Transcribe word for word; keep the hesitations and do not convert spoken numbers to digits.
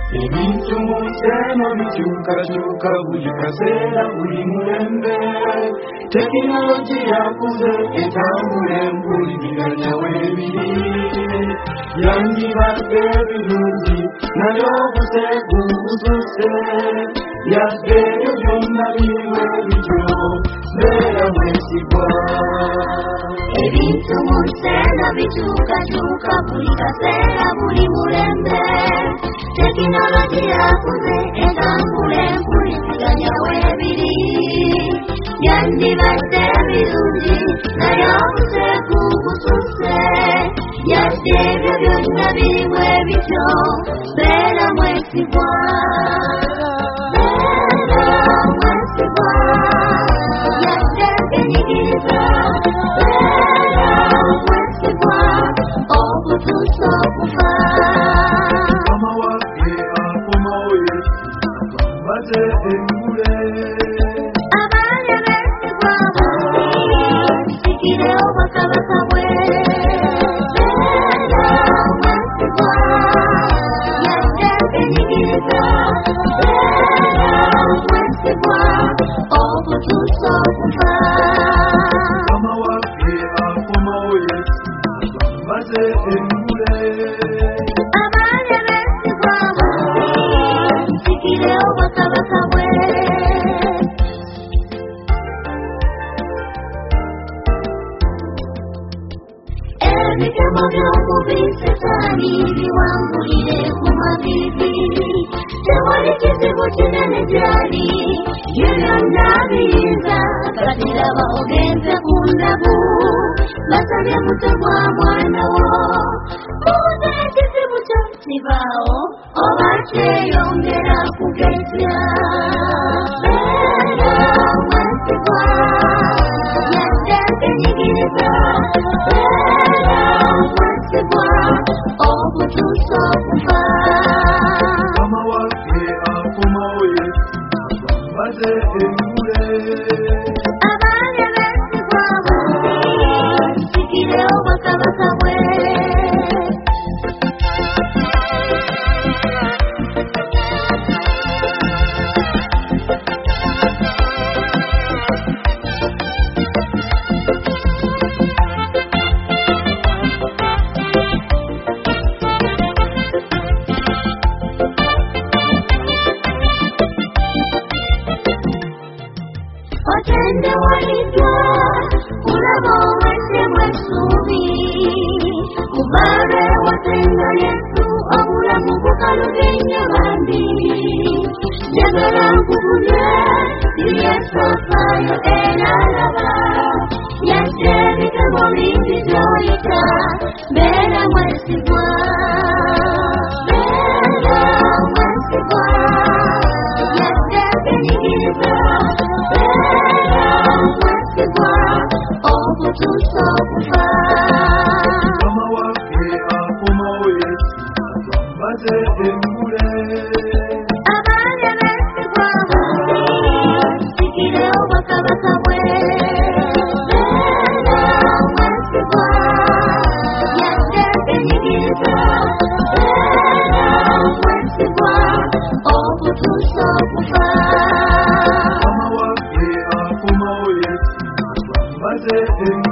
Ibintu museno bichuka chuka buli kaseera buli mulembe tekinologiya yakuze etambula empuliziganya weebiri yandibadde ebirungi naye obuseegu butuse yadde ebyo byonna birimu ebityo beera mwesigwa. Ebintu museno bichuka chuka buli kaseera buli mulembe tekinologiya yakuze etambula empuliziganya weebiri yandibadde ebirungi naye obuseegu butuse yadde ebyo byonna birimu ebityo beera mwesigwa. Beera mwesigwa yadde egenyigiriza beera mwesigwa okutuusa okufa. Mama waffe akomawo Yesu maze engule Abaana beesigwa sikire obwakabaka bwe. Beera mwesigwa yadde egenyigiriza beera mwesigwa okutuusa okufa. Mama waffe akomawo Yesu maze engule Abaana beesigwa sikire obwakabaka bwe. Ebikemo by'omubi Setaani biwangulire ku mavivi tewali kizibu kinene gyali bye byonna biyinza kati laba ogenze ku ndabu basabye mutegwa mwana wo mubuze ekizibu kyo kibaawo oba kyeyongera kugejja. Beera mwesigwa yadde egenyigiriza beera mwesigwa okutuusa okufa. Mama waffe akomawo Yesu maze engule Abaana beesigwa sikire obwakabaka bwe. Otende waliddwa kulaba owedde bwessuubi kubabe wasenga Yesu obulamu bukaluba ennyo bambi njagala nkubulye si Yesu afaayo era alaba yadde ebikemo bingi gy'oyita beera mwesigwa. Beera mwesigwa yadde egenyigiriza beera mwesigwa okutuusa okufa. Mama waffe akomawo Yesu maze engule Abaana beesigwa sikire obwakabaka bwe. Beera mwesigwa yadde egenyigiriza beera mwesigwa okutuusa okufa. Mama waffe akomawo Yesu maze engule